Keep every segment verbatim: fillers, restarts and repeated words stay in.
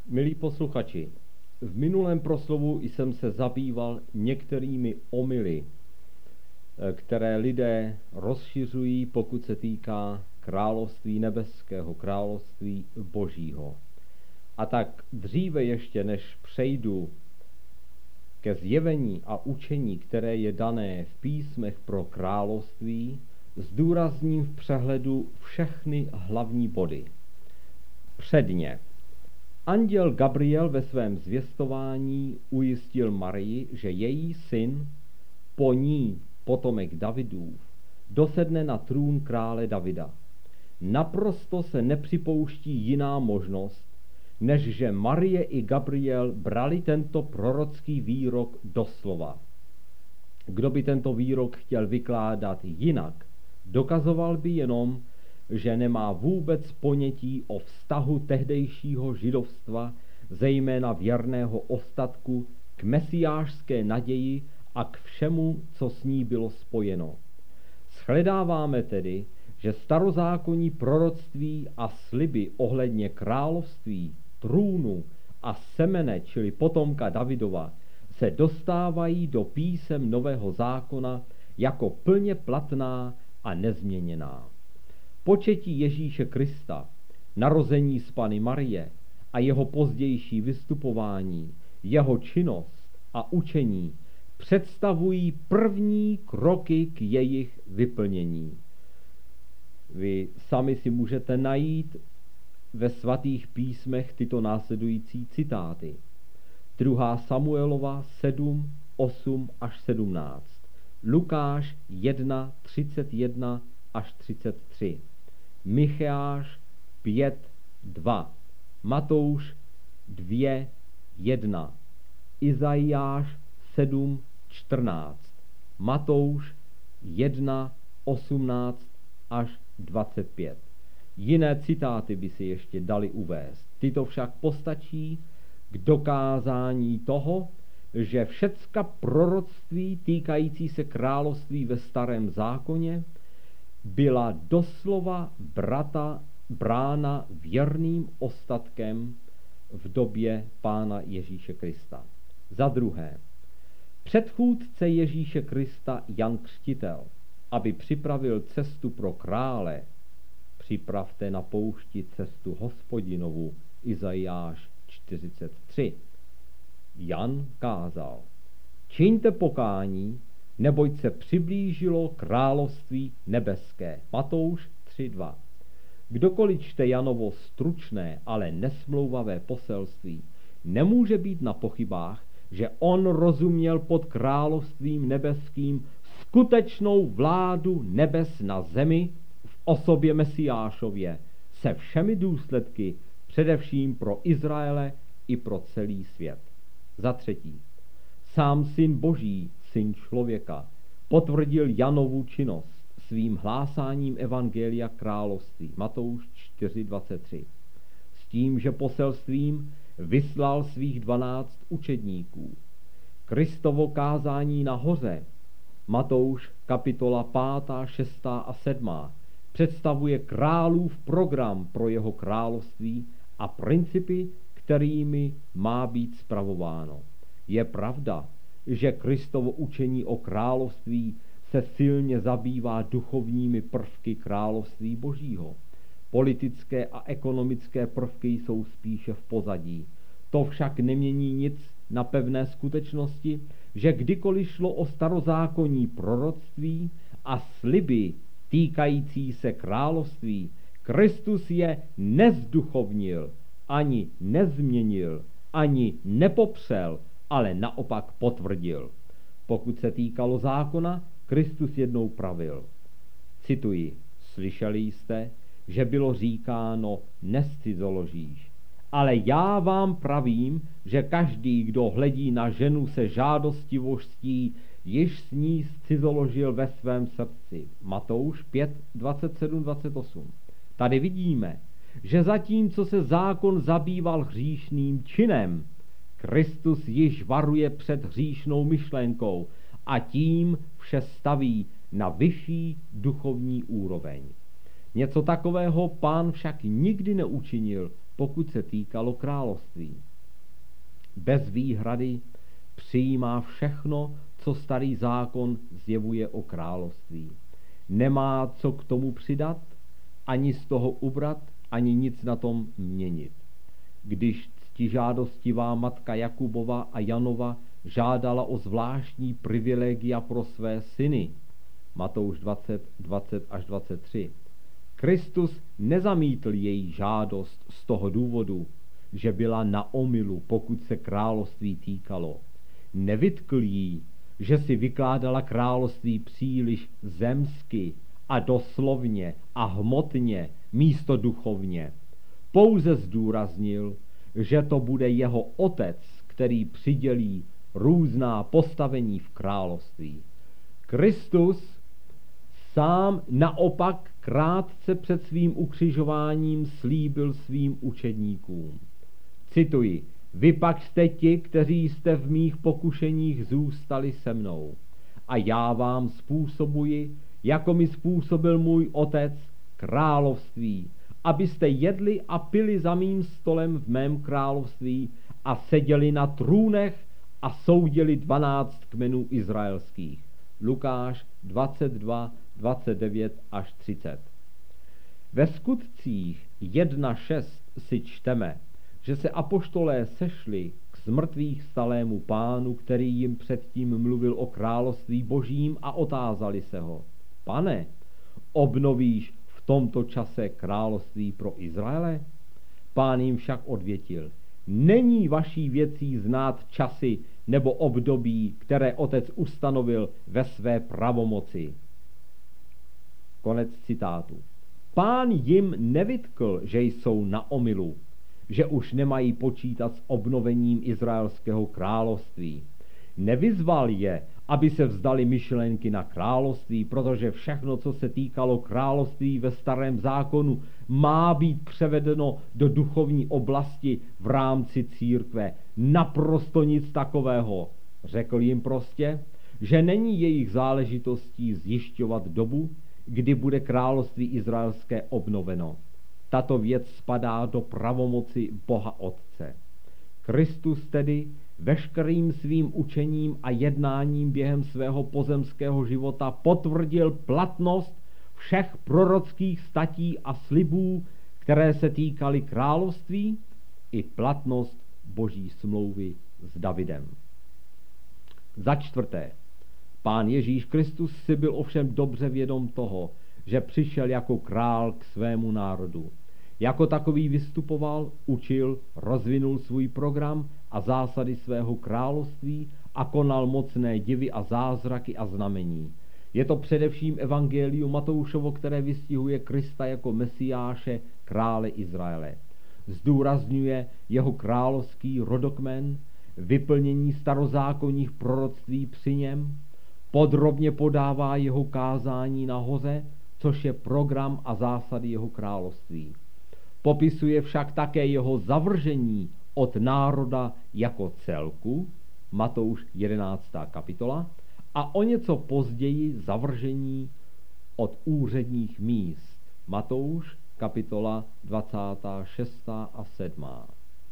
Milí posluchači, v minulém proslovu jsem se zabýval některými omyly, které lidé rozšiřují, pokud se týká království nebeského, království božího. A tak dříve ještě, než přejdu ke zjevení a učení, které je dané v písmech pro království, zdůrazním v přehledu všechny hlavní body. Předně. Anděl Gabriel ve svém zvěstování ujistil Marii, že její syn, po ní potomek Davidův, dosedne na trůn krále Davida. Naprosto se nepřipouští jiná možnost, než že Marie i Gabriel brali tento prorocký výrok doslova. Kdo by tento výrok chtěl vykládat jinak, dokazoval by jenom, že nemá vůbec ponětí o vztahu tehdejšího židovstva, zejména věrného ostatku, k mesiášské naději a k všemu, co s ní bylo spojeno. Shledáváme tedy, že starozákonní proroctví a sliby ohledně království, trůnu a semene, čili potomka Davidova, se dostávají do písem Nového zákona jako plně platná a nezměněná. Početí Ježíše Krista, narození z Panny Marie a jeho pozdější vystupování, jeho činnost a učení představují první kroky k jejich vyplnění. Vy sami si můžete najít ve svatých písmech tyto následující citáty. druhá Samuelova sedm, osm až sedmnáct, Lukáš jedna, třicet jedna až třicet tři, Micheáš pět, dva, Matouš dva, jedna, Izajáš sedm, čtrnáct, Matouš jedna, osmnáct až dvacet pět. Jiné citáty by si ještě dali uvést. Tyto však postačí k dokázání toho, že všecka proroctví týkající se království ve Starém zákoně byla doslova brata, brána věrným ostatkem v době Pána Ježíše Krista. Za druhé, předchůdce Ježíše Krista Jan Křtitel, aby připravil cestu pro krále, připravte na poušti cestu Hospodinovu, Izajáš čtyřicet tři. Jan kázal, čiňte pokání, neboť se přiblížilo království nebeské. Matouš tři, dva. Kdokoliv čte Janovo stručné, ale nesmlouvavé poselství, nemůže být na pochybách, že on rozuměl pod královstvím nebeským skutečnou vládu nebes na zemi v osobě Mesiášově, se všemi důsledky, především pro Izraele i pro celý svět. Za třetí, sám Syn Boží, Syn člověka, potvrdil Janovu činnost svým hlásáním evangelia království. Matouš čtyři, dvacet tři. S tím, že poselstvím vyslal svých dvanáct učedníků. Kristovo kázání na hoře, Matouš kapitola pátá, šestá a sedmá, představuje králův program pro jeho království a principy, kterými má být spravováno. Je pravda, že Kristovo učení o království se silně zabývá duchovními prvky království božího. Politické a ekonomické prvky jsou spíše v pozadí. To však nemění nic na pevné skutečnosti, že kdykoliv šlo o starozákonní proroctví a sliby týkající se království, Kristus je nezduchovnil, ani nezměnil, ani nepopřel, ale naopak potvrdil. Pokud se týkalo zákona, Kristus jednou pravil. Cituji, slyšeli jste, že bylo říkáno, nescizoložíš. Ale já vám pravím, že každý, kdo hledí na ženu se žádostivostí, již s ní scizoložil ve svém srdci. Matouš pět, dvacet sedm, dvacet osm. Tady vidíme, že zatímco se zákon zabýval hříšným činem, Kristus již varuje před hříšnou myšlenkou a tím vše staví na vyšší duchovní úroveň. Něco takového Pán však nikdy neučinil pokud se týkalo království. Bez výhrady přijímá všechno, co starý zákon zjevuje o království. Nemá co k tomu přidat, ani z toho ubrat, ani nic na tom měnit. Když ctižádostivá matka Jakubova a Janova žádala o zvláštní privilegia pro své syny, Matouš dvacet, dvacet až dvacet tři, Kristus nezamítl její žádost z toho důvodu, že byla na omylu, pokud se království týkalo. Nevytkl jí, že si vykládala království příliš zemsky a doslovně a hmotně místo duchovně. Pouze zdůraznil, že to bude jeho otec, který přidělí různá postavení v království. Kristus sám naopak krátce před svým ukřižováním slíbil svým učedníkům. Cituji: vy pak jste ti, kteří jste v mých pokušeních zůstali se mnou. A já vám způsobuji, jako mi způsobil můj otec, království, abyste jedli a pili za mým stolem v mém království a seděli na trůnech a soudili dvanáct kmenů izraelských. Lukáš dvacet dva, dvacet devět až třicet. Ve skutcích jedna šest si čteme, že se apoštolé sešli k zmrtvých stalému Pánu, který jim předtím mluvil o království božím, a otázali se ho: Pane, obnovíš v tomto čase království pro Izraele? Pán jim však odvětil: není vaší věcí znát časy nebo období, které otec ustanovil ve své pravomoci. Konec citátu. Pán jim nevytkl, že jsou na omylu, že už nemají počítat s obnovením izraelského království. Nevyzval je, aby se vzdali myšlenky na království, protože všechno, co se týkalo království ve starém zákonu, má být převedeno do duchovní oblasti v rámci církve. Naprosto nic takového. Řekl jim prostě, že není jejich záležitostí zjišťovat dobu, kdy bude království izraelské obnoveno. Tato věc spadá do pravomoci Boha Otce. Kristus tedy veškerým svým učením a jednáním během svého pozemského života potvrdil platnost všech prorockých statí a slibů, které se týkaly království, i platnost Boží smlouvy s Davidem. Za čtvrté, Pán Ježíš Kristus si byl ovšem dobře vědom toho, že přišel jako král k svému národu. Jako takový vystupoval, učil, rozvinul svůj program a zásady svého království a konal mocné divy a zázraky a znamení. Je to především evangelium Matoušovo, které vystihuje Krista jako Mesiáše, krále Izraele. Zdůrazňuje jeho královský rodokmen, vyplnění starozákonních proroctví při něm, podrobně podává jeho kázání na hoře, což je program a zásady jeho království. Popisuje však také jeho zavržení od národa jako celku, Matouš jedenáctá kapitola, a o něco později zavržení od úředních míst, Matouš kapitola dvacátá šestá a sedmá.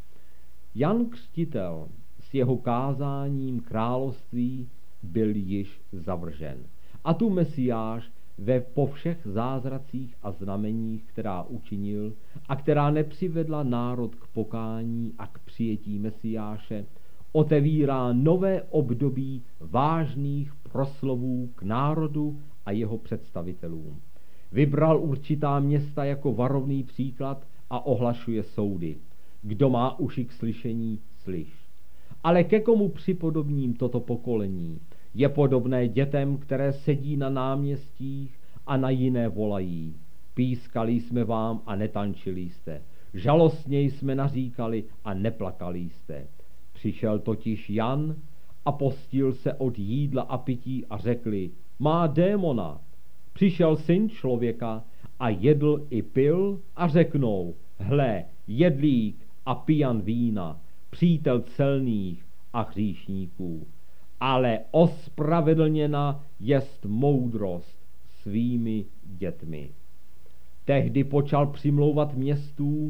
Jan Křtitel s jeho kázáním království byl již zavržen. A tu Mesiáš ve po všech zázracích a znameních, která učinil a která nepřivedla národ k pokání a k přijetí Mesiáše, otevírá nové období vážných proslovů k národu a jeho představitelům. Vybral určitá města jako varovný příklad a ohlašuje soudy. Kdo má uši k slyšení, slyš. Ale ke komu připodobním toto pokolení? Je podobné dětem, které sedí na náměstích a na jiné volají. Pískali jsme vám a netančili jste. Žalostně jsme naříkali a neplakali jste. Přišel totiž Jan a postil se od jídla a pití a řekli: má démona. Přišel syn člověka a jedl i pil a řeknou: hle, jedlík a pijan vína, přítel celných a hříšníků. Ale ospravedlněna jest moudrost svými dětmi. Tehdy počal přimlouvat městům,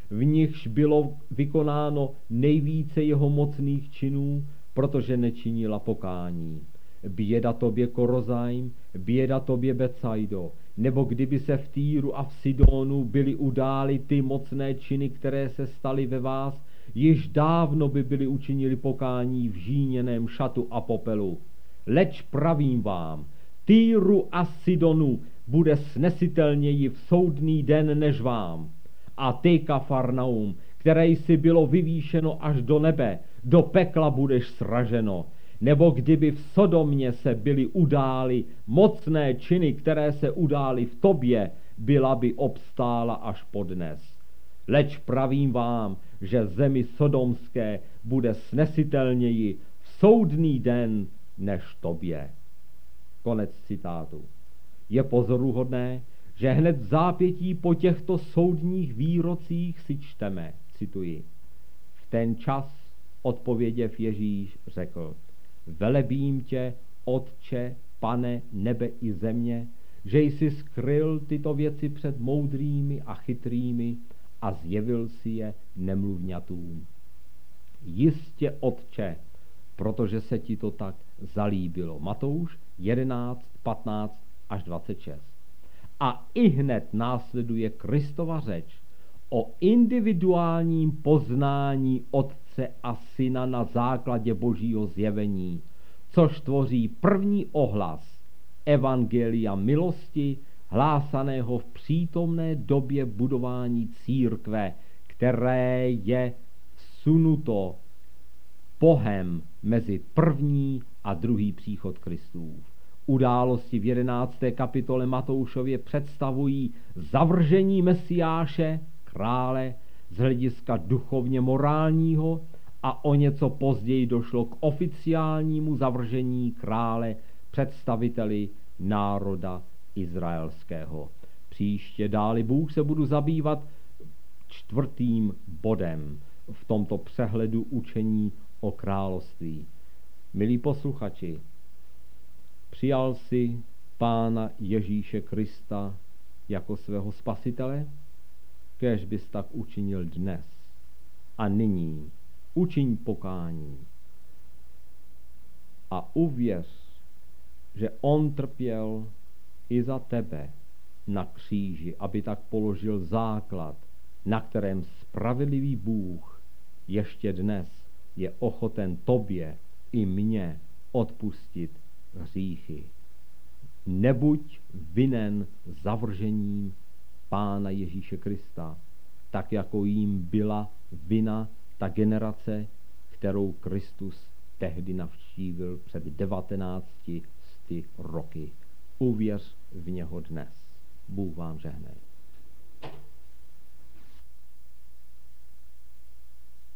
v nichž bylo vykonáno nejvíce jeho mocných činů, protože nečinila pokání. Běda tobě, Korozajm, běda tobě, Becajdo, nebo kdyby se v Týru a v Sidonu byly udály ty mocné činy, které se staly ve vás, již dávno by byli učinili pokání v žíněném šatu a popelu. Leč pravím vám, Týru a Sidonu bude snesitelněji v soudný den než vám. A ty, Kafarnaum, které jsi bylo vyvýšeno až do nebe, do pekla budeš sraženo. Nebo kdyby v Sodomě se byly udály mocné činy, které se udály v tobě, byla by obstála až podnes. Leč pravím vám, že zemi sodomské bude snesitelněji v soudný den než tobě. Konec citátu. Je pozoruhodné, že hned v zápětí po těchto soudních výrocích si čteme, cituji, v ten čas odpověděv Ježíš řekl, velebím tě, Otče, Pane nebe i země, že jsi skryl tyto věci před moudrými a chytrými a zjevil si je nemluvňatům. Jistě, Otče, protože se ti to tak zalíbilo. Matouš jedenáct, patnáct až dvacet šest. A ihned následuje Kristova řeč o individuálním poznání Otce a Syna na základě Božího zjevení, což tvoří první ohlas evangelia milosti, hlásaného v přítomné době budování církve, které je vsunuto pohem mezi první a druhý příchod Kristův. Události v jedenácté kapitole Matoušově představují zavržení Mesiáše, krále, z hlediska duchovně morálního a o něco později došlo k oficiálnímu zavržení krále představiteli národa izraelského. Příště dáli Bůh se budu zabývat čtvrtým bodem v tomto přehledu učení o království. Milí posluchači, přijal jsi Pána Ježíše Krista jako svého spasitele? Kéž bys tak učinil dnes. A nyní učiň pokání a uvěř, že on trpěl i za tebe na kříži, aby tak položil základ, na kterém spravedlivý Bůh ještě dnes je ochoten tobě i mně odpustit hříchy. Nebuď vinen zavržením Pána Ježíše Krista, tak jako jim byla vina ta generace, kterou Kristus tehdy navštívil před devatenácti sty roky. Uvěř v něho dnes. Bůh vám žehnej.